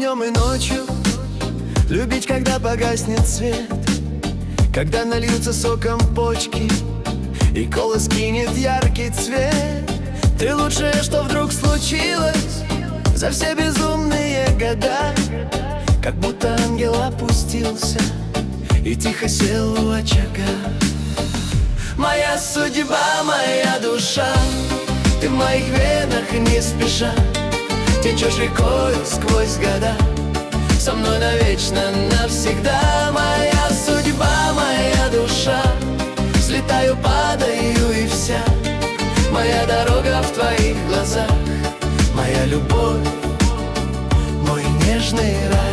днем и ночью, любить, когда погаснет свет, когда нальются соком почки и колос кинет яркий цвет. Ты лучшее, что вдруг случилось за все безумные года, как будто ангел опустился и тихо сел у очага. Моя судьба, моя душа, ты в моих венах не спеша течешь рекою сквозь года, со мной навечно, навсегда. Моя судьба, моя душа, взлетаю, падаю и вся моя дорога в твоих глазах, моя любовь, мой нежный рай.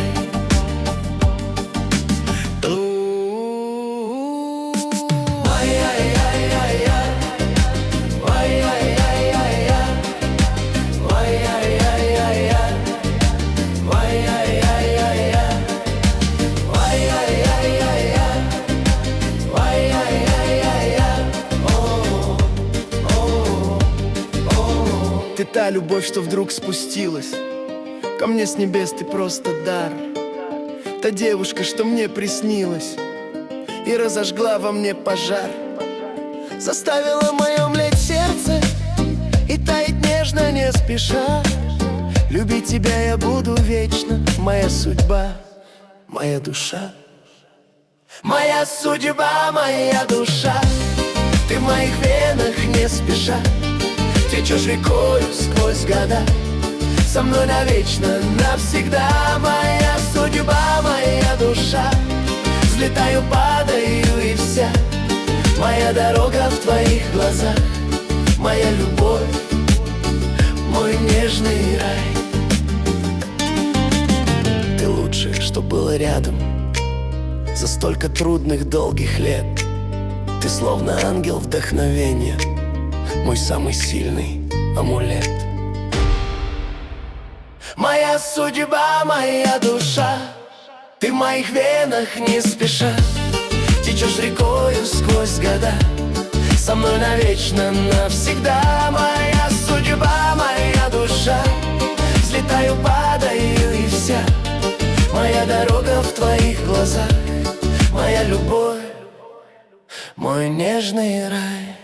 Ты та любовь, что вдруг спустилась ко мне с небес, ты просто дар. Та девушка, что мне приснилась и разожгла во мне пожар, заставила мое млеть сердце и таять нежно, не спеша. Любить тебя я буду вечно, моя судьба, моя душа. Моя судьба, моя душа, ты в моих венах не спеша течешь рекою сквозь года, со мной навечно, навсегда. Моя судьба, моя душа, взлетаю, падаю и вся моя дорога в твоих глазах, моя любовь, мой нежный рай. Ты лучшее, что было рядом за столько трудных, долгих лет. Ты словно ангел вдохновения, мой самый сильный амулет. Моя судьба, моя душа, ты в моих венах не спеша течешь рекою сквозь года, со мной навечно, навсегда. Моя судьба, моя душа, взлетаю, падаю и вся моя дорога в твоих глазах, моя любовь, мой нежный рай.